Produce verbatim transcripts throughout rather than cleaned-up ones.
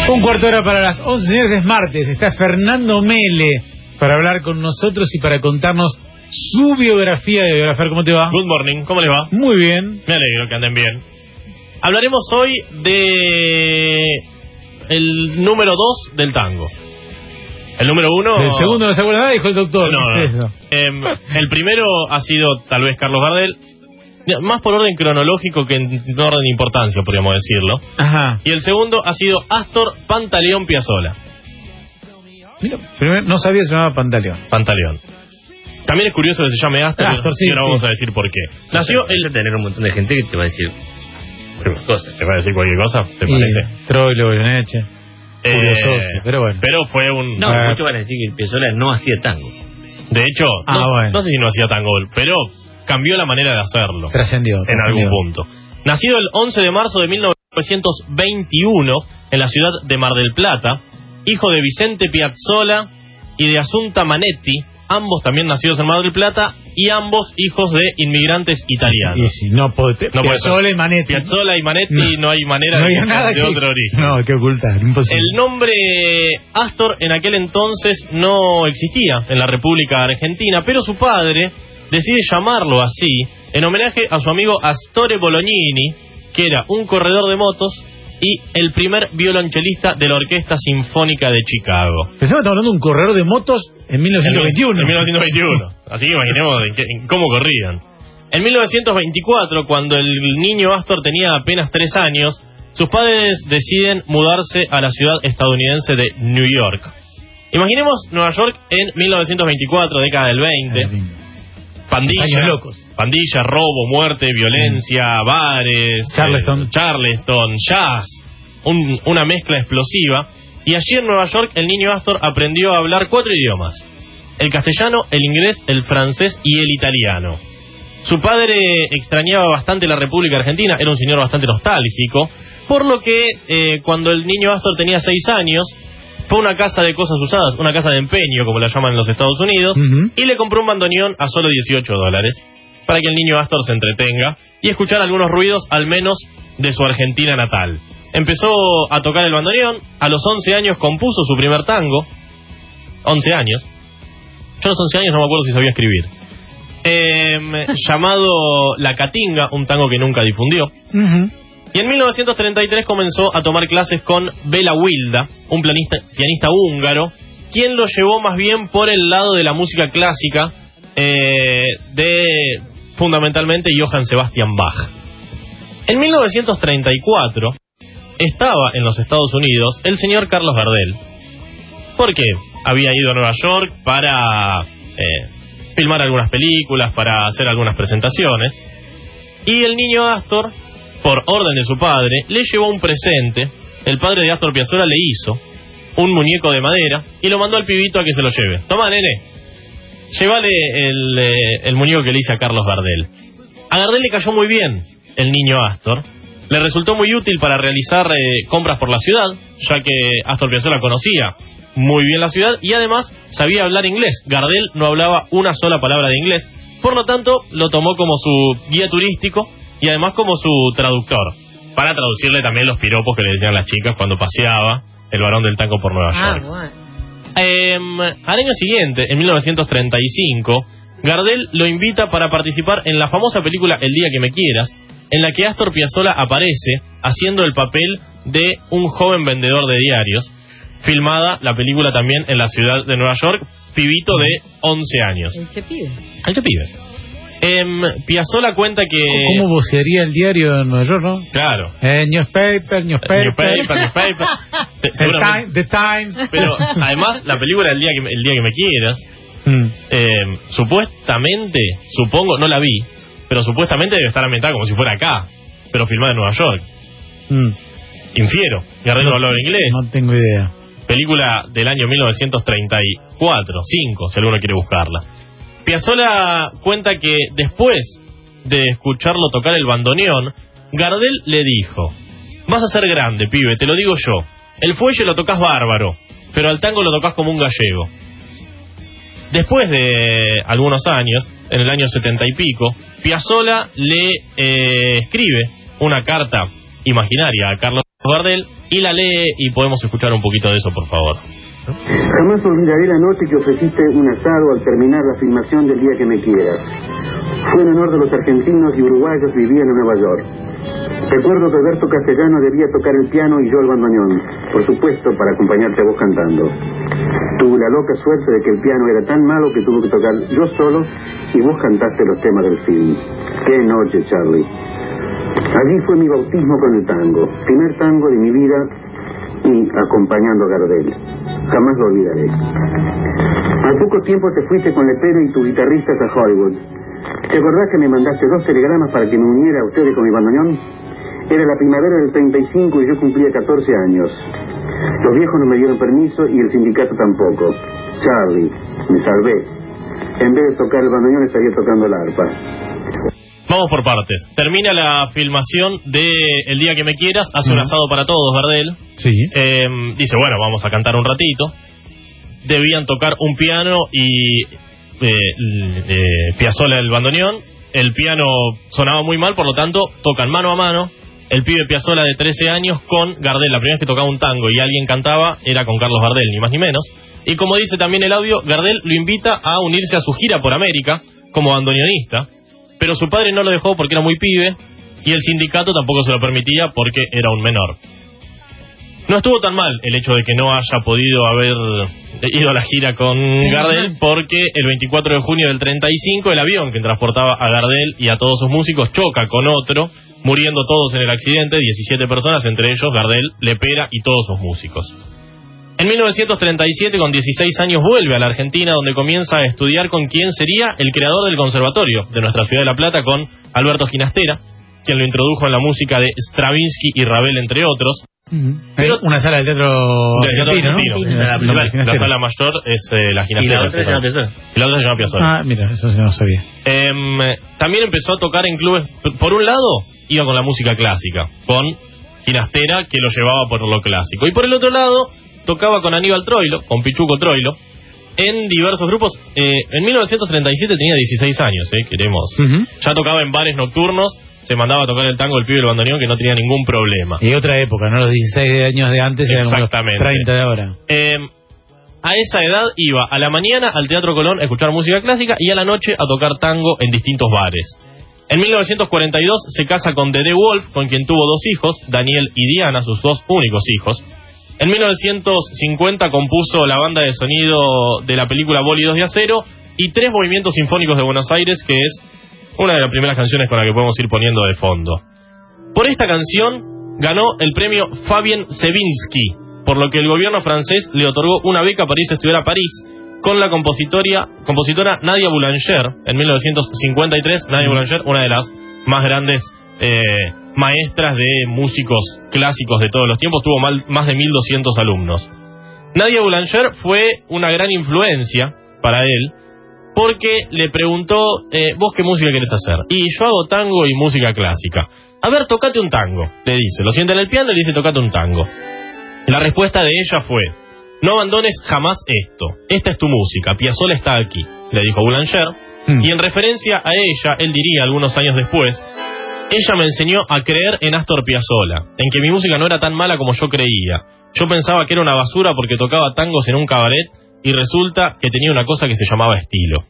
Un cuarto de hora para las once, señores, es martes. Está Fernando Mele para hablar con nosotros y para contarnos su biografía de biografía. ¿Cómo te va? Good morning, ¿cómo les va? Muy bien. Me alegro que anden bien. Hablaremos hoy de el número dos del tango. El número uno... El segundo no se acuerda nada, dijo el doctor. No, ¿Qué es no. eso? Eh, el primero ha sido tal vez Carlos Gardel, más por orden cronológico que en orden de importancia, podríamos decirlo. Ajá. Y el segundo ha sido Astor Pantaleón Piazzolla. Mira, primero no sabía que se llamaba Pantaleón. Pantaleón. También es curioso que se llame Astor, Astor, sí, y ahora sí. vamos a decir por qué. Nació el... el tener un montón de gente que te va a decir cualquier cosa. ¿Te va a decir cualquier cosa? ¿Te Y parece? Troilo, Goyeneche, Eh, Julio Sosa, pero bueno. Pero fue un... No, Ah. muchos van a decir que Piazzolla no hacía tango. De hecho, Ah, no, bueno. no sé si no hacía tango, pero cambió la manera de hacerlo. Trascendió. En trascendió. algún punto. Nacido el once de marzo de mil novecientos veintiuno en la ciudad de Mar del Plata, hijo de Vicente Piazzolla y de Asunta Manetti, ambos también nacidos en Mar del Plata, y ambos hijos de inmigrantes italianos. Y sí, no puede. No puede Piazzolla ser. y Manetti. Piazzolla y Manetti no, No. hay manera No de había que nada sean de que, otro origen. No, hay que ocultar, imposible. El nombre Astor en aquel entonces no existía en la República Argentina, pero su padre decide llamarlo así en homenaje a su amigo Astore Bolognini, que era un corredor de motos y el primer violonchelista de la Orquesta Sinfónica de Chicago. Pensaba que estamos hablando de un corredor de motos en mil novecientos veintiuno. En mil novecientos veintiuno. Así que imaginemos en, qué- en cómo corrían. En mil novecientos veinticuatro, cuando el niño Astor tenía apenas tres años, sus padres deciden mudarse a la ciudad estadounidense de New York. Imaginemos Nueva York en mil novecientos veinticuatro, década del veinte. Pandilla, Años locos. pandilla, robo, muerte, violencia, bares, Charleston. eh, Charleston, jazz, un- una mezcla explosiva. Y allí en Nueva York el niño Astor aprendió a hablar cuatro idiomas: el castellano, el inglés, el francés y el italiano. Su padre extrañaba bastante la República Argentina, era un señor bastante nostálgico, por lo que eh, cuando el niño Astor tenía seis años, fue a una casa de cosas usadas, una casa de empeño, como la llaman en los Estados Unidos, Ujú. y le compró un bandoneón a solo dieciocho dólares, para que el niño Astor se entretenga y escuchar algunos ruidos, al menos de su Argentina natal. Empezó a tocar el bandoneón, a los once años compuso su primer tango, once años, yo a los once años no me acuerdo si sabía escribir, eh, llamado La Catinga, un tango que nunca difundió. Ujú. Y en mil novecientos treinta y tres comenzó a tomar clases con Bela Wilda, un pianista, pianista húngaro, quien lo llevó más bien por el lado de la música clásica eh, de fundamentalmente Johann Sebastian Bach. En mil novecientos treinta y cuatro estaba en los Estados Unidos el señor Carlos Gardel, porque había ido a Nueva York para eh, filmar algunas películas, para hacer algunas presentaciones, y el niño Astor, por orden de su padre, le llevó un presente. El padre de Astor Piazzolla le hizo un muñeco de madera y lo mandó al pibito a que se lo lleve. Toma, nene, llévale el, eh, el muñeco que le hice a Carlos Gardel. A Gardel le cayó muy bien el niño Astor. Le resultó muy útil para realizar eh, compras por la ciudad, ya que Astor Piazzolla conocía muy bien la ciudad y además sabía hablar inglés. Gardel no hablaba una sola palabra de inglés, por lo tanto lo tomó como su guía turístico y además como su traductor, para traducirle también los piropos que le decían las chicas cuando paseaba el varón del tango por Nueva York. Ah, bueno. Eh, al año siguiente, en mil novecientos treinta y cinco, Gardel lo invita para participar en la famosa película El día que me quieras, en la que Astor Piazzolla aparece haciendo el papel de un joven vendedor de diarios, filmada la película también en la ciudad de Nueva York, pibito de once años. El Chepibe. El pibe. Eh, Piazzolla cuenta que... ¿Cómo vocearía el diario de Nueva York, no? Claro. Eh, newspaper, newspaper. Newspaper, newspaper. Te- The, seguramente- Time- The Times. Pero además la película El día que me, el día que me quieras, Mm. eh, supuestamente, supongo, no la vi, pero supuestamente debe estar ambientada como si fuera acá, pero filmada en Nueva York. Mm. Infiero. Gardel no hablaba inglés. No tengo idea. Película del año mil novecientos treinta y cuatro, cinco, si alguno quiere buscarla. Piazzolla cuenta que después de escucharlo tocar el bandoneón, Gardel le dijo: vas a ser grande, pibe, te lo digo yo. El fuelle lo tocas bárbaro, pero al tango lo tocas como un gallego. Después de algunos años, en el año setenta y pico, Piazzolla le eh, escribe una carta imaginaria a Carlos Gardel y la lee y podemos escuchar un poquito de eso, por favor. Jamás olvidaré la noche que ofreciste un asado al terminar la filmación del Día que me quieras. Fue en honor de los argentinos y uruguayos que vivían en Nueva York. Recuerdo que Alberto Castellano debía tocar el piano y yo el bandoneón, por supuesto para acompañarte a vos cantando. Tuve la loca suerte de que el piano era tan malo que tuve que tocar yo solo y vos cantaste los temas del film. ¡Qué noche, Charlie! Allí fue mi bautismo con el tango, primer tango de mi vida y acompañando a Gardel. Jamás lo olvidaré. Al poco tiempo te fuiste con Lepero y tus guitarristas a Hollywood. ¿Te acordás que me mandaste dos telegramas para que me uniera a ustedes con mi bandoneón? Era la primavera del treinta y cinco y yo cumplía catorce años. Los viejos no me dieron permiso y el sindicato tampoco. Charlie, me salvé. En vez de tocar el bandoneón estaría tocando el arpa. Vamos por partes. Termina la filmación de El Día que me quieras, hace uh-huh. un asado para todos, Gardel. Sí. Eh, dice, bueno, vamos a cantar un ratito. Debían tocar un piano y eh, eh, Piazzolla el bandoneón. El piano sonaba muy mal, por lo tanto, tocan mano a mano. El pibe Piazzolla de trece años con Gardel. La primera vez que tocaba un tango y alguien cantaba era con Carlos Gardel, ni más ni menos. Y como dice también el audio, Gardel lo invita a unirse a su gira por América como bandoneonista. Pero su padre no lo dejó porque era muy pibe y el sindicato tampoco se lo permitía porque era un menor. No estuvo tan mal el hecho de que no haya podido haber ido a la gira con Gardel, porque el veinticuatro de junio del treinta y cinco el avión que transportaba a Gardel y a todos sus músicos choca con otro, muriendo todos en el accidente, diecisiete personas, entre ellos Gardel, Lepera y todos sus músicos. En mil novecientos treinta y siete, con dieciséis años, vuelve a la Argentina, donde comienza a estudiar con quien sería el creador del conservatorio de nuestra ciudad de La Plata, con Alberto Ginastera, quien lo introdujo en la música de Stravinsky y Ravel, entre otros. Uh-huh. Pero una sala del teatro del teatro argentino, ¿no? Sí, la, la, la sala mayor es eh, la Ginastera. Y la otra se llama Piazzolla. Y la otra se llama Piazzolla. Ah, mira, eso no sabía. Eh, también empezó a tocar en clubes. Por un lado, iba con la música clásica, con Ginastera, que lo llevaba por lo clásico. Y por el otro lado, tocaba con Aníbal Troilo, con Pichuco Troilo, en diversos grupos. Eh, en mil novecientos treinta y siete tenía dieciséis años, eh, queremos. Uh-huh. Ya tocaba en bares nocturnos, se mandaba a tocar el tango, el pibe y el bandoneón, que no tenía ningún problema. Y otra época, ¿no? Los dieciséis años de antes eran como los treinta de ahora. Eh, a esa edad iba a la mañana al Teatro Colón a escuchar música clásica y a la noche a tocar tango en distintos bares. En mil novecientos cuarenta y dos se casa con Dede Wolf, con quien tuvo dos hijos, Daniel y Diana, sus dos únicos hijos. En mil novecientos cincuenta compuso la banda de sonido de la película Bólidos de Acero y tres movimientos sinfónicos de Buenos Aires, que es una de las primeras canciones con la que podemos ir poniendo de fondo. Por esta canción ganó el premio Fabien Sevinsky, por lo que el gobierno francés le otorgó una beca para irse a estudiar a París con la compositora, compositora Nadia Boulanger. En mil novecientos cincuenta y tres, Nadia Boulanger, una de las más grandes eh, maestras de músicos clásicos de todos los tiempos, tuvo mal, más de mil doscientos alumnos. Nadia Boulanger fue una gran influencia para él, porque le preguntó, eh, ¿vos qué música querés hacer? Y yo hago tango y música clásica. A ver, tocate un tango, le dice. Lo sienta en el piano y le dice, tocate un tango. La respuesta de ella fue, no abandones jamás esto. Esta es tu música, Piazzolla está aquí, le dijo Boulanger. Mm. Y en referencia a ella, él diría algunos años después, ella me enseñó a creer en Astor Piazzolla, en que mi música no era tan mala como yo creía. Yo pensaba que era una basura porque tocaba tangos en un cabaret, y resulta que tenía una cosa que se llamaba estilo.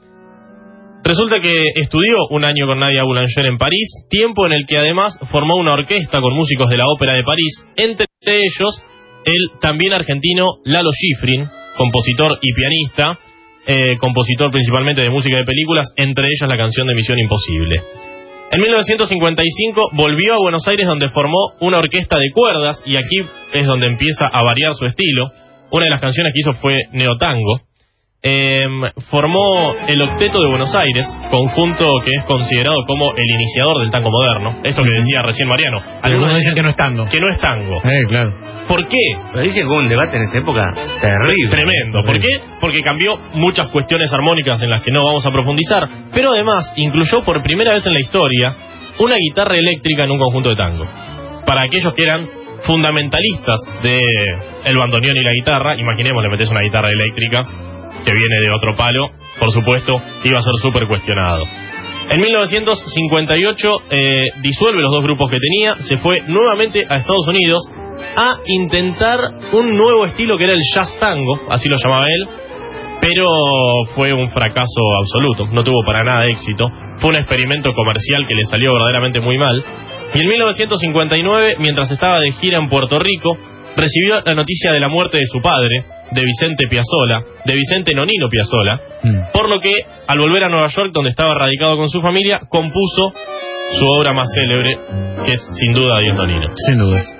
Resulta que estudió un año con Nadia Boulanger en París, tiempo en el que además formó una orquesta con músicos de la Ópera de París, entre ellos el también argentino Lalo Schifrin, compositor y pianista, eh, compositor principalmente de música de películas, entre ellas la canción de Misión Imposible. En mil novecientos cincuenta y cinco volvió a Buenos Aires, donde formó una orquesta de cuerdas, y aquí es donde empieza a variar su estilo. Una de las canciones que hizo fue Neotango. Eh, formó el Octeto de Buenos Aires, conjunto que es considerado como el iniciador del tango moderno. Esto que decía recién Mariano. Algunos dicen que no es tango. Que no es tango. Eh, claro. ¿Por qué? Pero dice que hubo un debate en esa época terrible. Tremendo. ¿Por qué? Porque cambió muchas cuestiones armónicas en las que no vamos a profundizar, pero además incluyó por primera vez en la historia una guitarra eléctrica en un conjunto de tango. Para aquellos que eran fundamentalistas de el bandoneón y la guitarra, imaginemos, le metes una guitarra eléctrica que viene de otro palo, por supuesto, iba a ser súper cuestionado. En mil novecientos cincuenta y ocho eh, disuelve los dos grupos que tenía, se fue nuevamente a Estados Unidos a intentar un nuevo estilo que era el jazz tango, así lo llamaba él, pero fue un fracaso absoluto, no tuvo para nada éxito, fue un experimento comercial que le salió verdaderamente muy mal, y en mil novecientos cincuenta y nueve, mientras estaba de gira en Puerto Rico, recibió la noticia de la muerte de su padre, de Vicente Piazzolla, de Vicente Nonino Piazzolla, mm. por lo que, al volver a Nueva York, donde estaba radicado con su familia, compuso su obra más célebre, que es sin duda Dios Nonino. Sin dudas.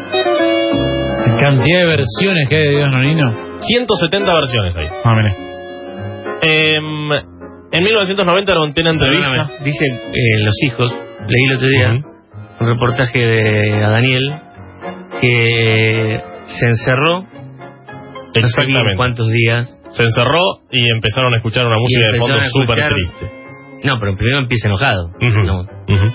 La cantidad de versiones que hay de Dios Nonino. ciento setenta versiones ahí. Ah, mire. Eh, en mil novecientos noventa era una entrevista. Perdóname, dice eh, Los Hijos, leí el otro día, uh-huh. un reportaje de a Daniel, que se encerró, no sé bien cuántos días. Se encerró y empezaron a escuchar una música de fondo súper triste. No, pero primero empieza enojado. Uh-huh. ¿no? Uh-huh.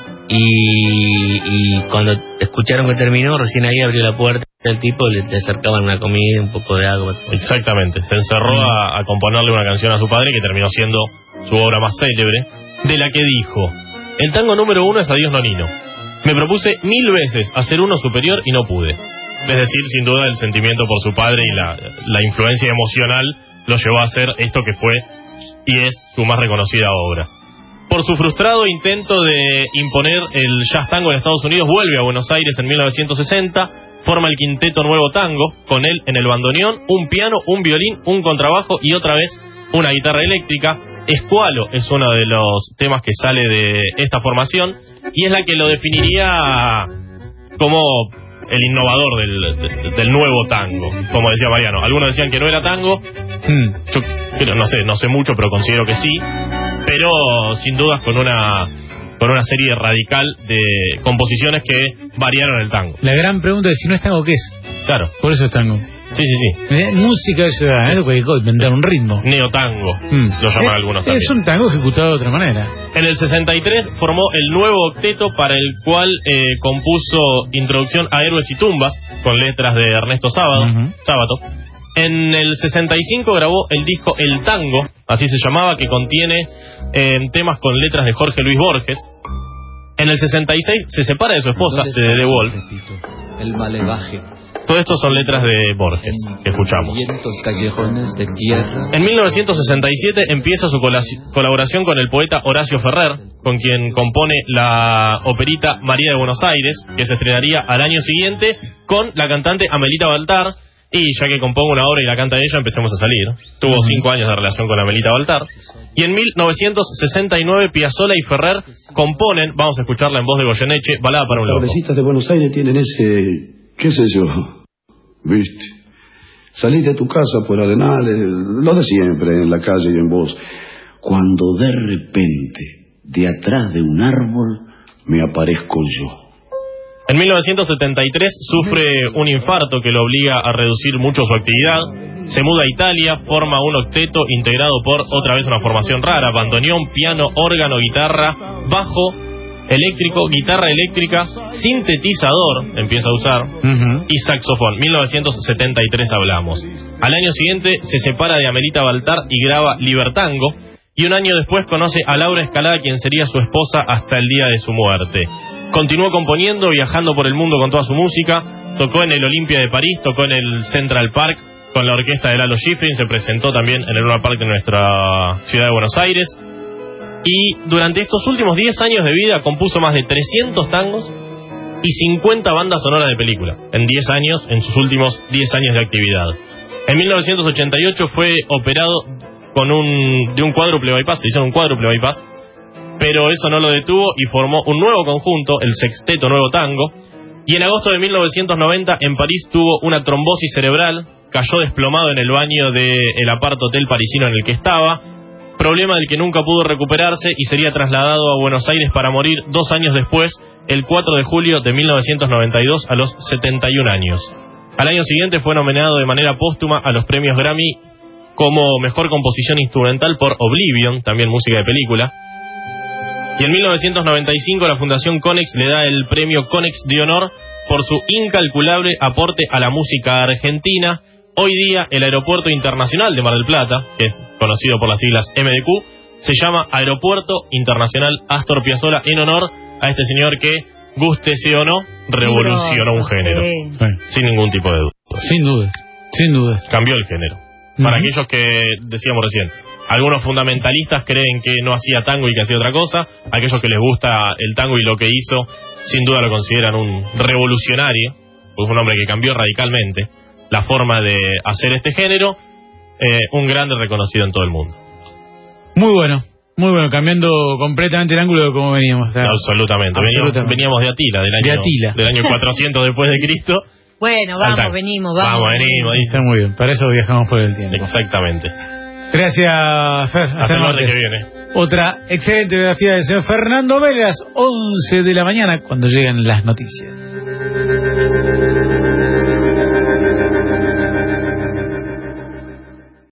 Y, y cuando escucharon que terminó, recién ahí abrió la puerta del tipo, le, le acercaban una comida, un poco de agua. Exactamente, se encerró uh-huh. a, a componerle una canción a su padre que terminó siendo su obra más célebre, de la que dijo: el tango número uno es Adiós Nonino. Me propuse mil veces hacer uno superior y no pude. Es decir, sin duda el sentimiento por su padre y la, la influencia emocional lo llevó a hacer esto que fue y es su más reconocida obra. Por su frustrado intento de imponer el jazz tango en Estados Unidos, vuelve a Buenos Aires en mil novecientos sesenta, forma el Quinteto Nuevo Tango, con él en el bandoneón, un piano, un violín, un contrabajo y otra vez una guitarra eléctrica. Escualo es uno de los temas que sale de esta formación y es la que lo definiría como el innovador del, del, del nuevo tango, como decía Mariano. Algunos decían que no era tango, mm. yo pero no sé, no sé mucho, pero considero que sí, pero sin dudas con una con una serie radical de composiciones que variaron el tango. La gran pregunta es si no es tango, ¿qué es? Claro. Por eso es tango. Sí, sí, sí. Eh, música es ¿eh? Porque inventar un ritmo. Neotango, mm. lo llaman eh, algunos también. Es un tango ejecutado de otra manera. En el sesenta y tres formó el nuevo octeto, para el cual eh, compuso Introducción a Héroes y Tumbas, con letras de Ernesto Sábato. Uh-huh. Sábato. En el sesenta y cinco grabó el disco El Tango, así se llamaba, que contiene eh, temas con letras de Jorge Luis Borges. En el sesenta y seis se separa de su esposa, de Dede Wolf. El malevaje. Todo esto son letras de Borges, que escuchamos. Callejones de tierra. En mil novecientos sesenta y siete empieza su colaboración con el poeta Horacio Ferrer, con quien compone la operita María de Buenos Aires, que se estrenaría al año siguiente, con la cantante Amelita Baltar. Y ya que compongo una obra y la canta ella, empecemos a salir. Tuvo uh-huh. cinco años de relación con Amelita Baltar. Y en mil novecientos sesenta y nueve, Piazzolla y Ferrer componen, vamos a escucharla en voz de Goyeneche, Balada para un loco. Las pobrecitas de Buenos Aires tienen ese... qué sé yo, viste, salís de tu casa por Arenales, lo de siempre, en la calle y en voz, cuando de repente, de atrás de un árbol, me aparezco yo. En mil novecientos setenta y tres sufre un infarto que lo obliga a reducir mucho su actividad, se muda a Italia, forma un octeto integrado por, otra vez una formación rara, bandoneón, piano, órgano, guitarra, bajo, eléctrico, guitarra eléctrica, sintetizador, empieza a usar, uh-huh. y saxofón. mil novecientos setenta y tres hablamos. Al año siguiente se separa de Amelita Baltar y graba Libertango, y un año después conoce a Laura Escalada, quien sería su esposa hasta el día de su muerte. Continuó componiendo, viajando por el mundo con toda su música, tocó en el Olympia de París, tocó en el Central Park con la orquesta de Lalo Schifrin, se presentó también en el Luna Park de nuestra ciudad de Buenos Aires. Y durante estos últimos diez años de vida compuso más de trescientos tangos y cincuenta bandas sonoras de película. En diez años, en sus últimos diez años de actividad. En mil novecientos ochenta y ocho fue operado con un de un cuádruple bypass, se hizo un cuádruple bypass, pero eso no lo detuvo y formó un nuevo conjunto, el Sexteto Nuevo Tango. Y en agosto de mil novecientos noventa en París tuvo una trombosis cerebral, cayó desplomado en el baño del apart hotel parisino en el que estaba, problema del que nunca pudo recuperarse y sería trasladado a Buenos Aires para morir dos años después, el cuatro de julio de mil novecientos noventa y dos, a los setenta y un años. Al año siguiente fue nominado de manera póstuma a los premios Grammy como Mejor Composición Instrumental por Oblivion, también música de película. Y en mil novecientos noventa y cinco la Fundación Konex le da el premio Konex de honor por su incalculable aporte a la música argentina. Hoy día el Aeropuerto Internacional de Mar del Plata, que es conocido por las siglas M D Q, se llama Aeropuerto Internacional Astor Piazzolla en honor a este señor que gústese o no, revolucionó un género. Sí. Sin ningún tipo de duda. Sin dudas, sin dudas. Cambió el género. Uh-huh. Para aquellos que decíamos recién, algunos fundamentalistas creen que no hacía tango y que hacía otra cosa. Aquellos que les gusta el tango y lo que hizo, sin duda lo consideran un revolucionario, pues un hombre que cambió radicalmente la forma de hacer este género. Eh, un grande reconocido en todo el mundo. Muy bueno, muy bueno, cambiando completamente el ángulo de cómo veníamos. Absolutamente. Absolutamente. Veníamos, veníamos de Atila, del año, de Atila. del año cuatrocientos después de Cristo. Bueno, vamos, venimos, vamos. Vamos, venimos. Está muy bien, para eso viajamos por el tiempo. Exactamente. Gracias, Fer. Hasta, Hasta el martes martes que viene. Otra excelente biografía del señor Fernando Vélez, once de la mañana, cuando llegan las noticias.